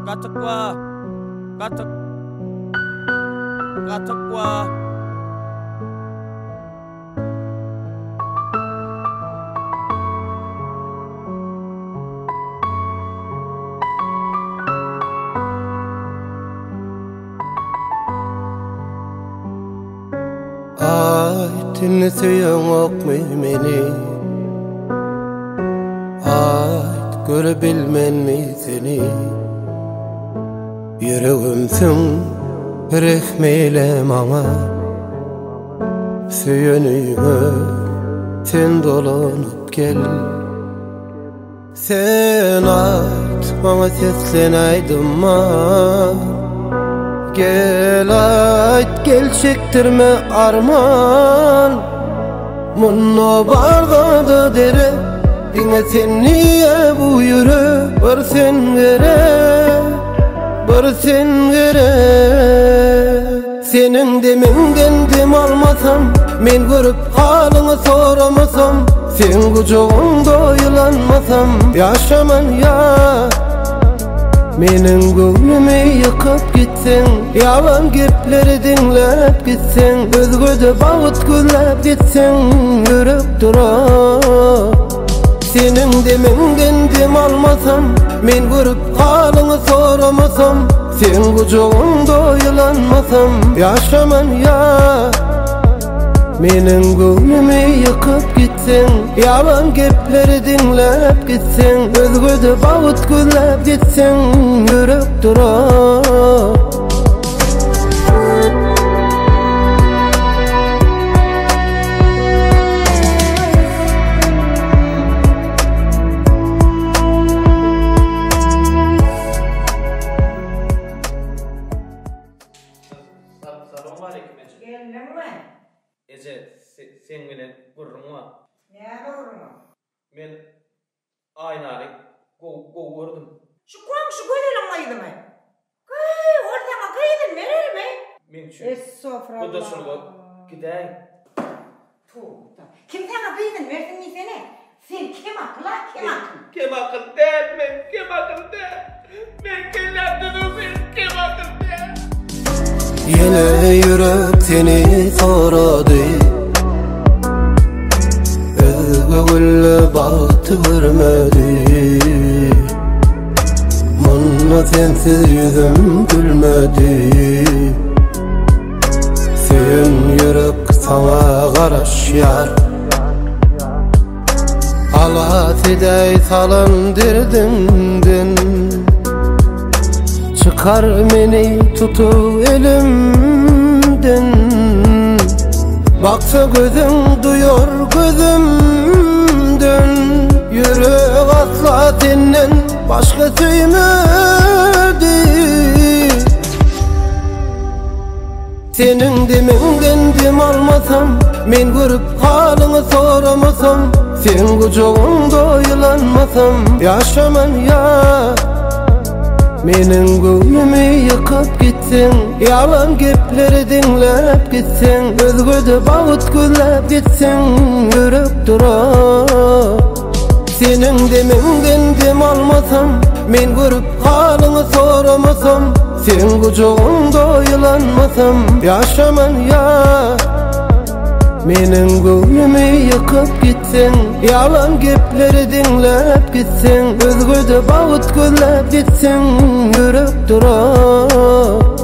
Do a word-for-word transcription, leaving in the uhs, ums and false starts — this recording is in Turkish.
Katıkwa, katık, katıkwa. Ay dinletiyorsun okmu beni, ay görebilmen mi seni? Yüreğimsin rehmeyle bana, söyönüme sen dolanıp gel. Sen ait bana seslen aydınma, gel ait gel çektirme arman. Munno barda da dere, dinle sen niye bu yürü? Var sen vere, var sen vere. Senin deminden dem almasam, men görüp halını soramasam, sen kucağında yılanmasam, yaşaman ya. Menin gönlümü yıkıp gitsin, yalan gepleri dinlep gitsin, özgöde bağıt güllep gitsin, yürüp durup. Senin deminden dem almasam, men görüp halını soramasam, sen kucağında yılanmasam, yaşaman ya. Menin gönlümü yıkıp gitsin, yalan gepleri dinlep gitsin, özgöde bağıt güllep gitsin, yürüp durup. Ece, sen bilen gurrun var. Näme gurrun? Men aynalik gow gördüm. Şu komşu görelim aydymy? Kıy, ortaga kıydın nerelme? Men şu Estağfurullah. bu da şunu gideyim. Tuğda. Kim sana kıydın verdin mi seni? Sen kim akla, kim akıl? Kim akıl değil men, kim akıl değil. Men kellerdim men, kim akıl değil. Yine yürek seni soradı, özgögülle bahtı vermedi. Munna sensiz yüzüm gülmedi. Sen yürek sana karaş yar, Allah fidai salan derdimden. Çıkar beni tutu elimden, baksa gözüm duyuyor gözümden. Yürek asla senden başka söymedi. Senin deminden dem almasam, men görüp halını soramasam, sen kucağında yılanmasam, yaşaman ya. Menin gönlümü yıkıp gitsin, yalan gepleri dinlep gitsin, özgöde bağıt güllep gitsin, yürüp durup. Senin deminden dem almasam, men görüp halını soramasam, sen kucağında yılanmasam, yaşaman ya. Menin gönlümü yıkıp gitsin, yalan gepleri dinlep gitsin, özgöde bağıt güllep gitsin, yürüp durup.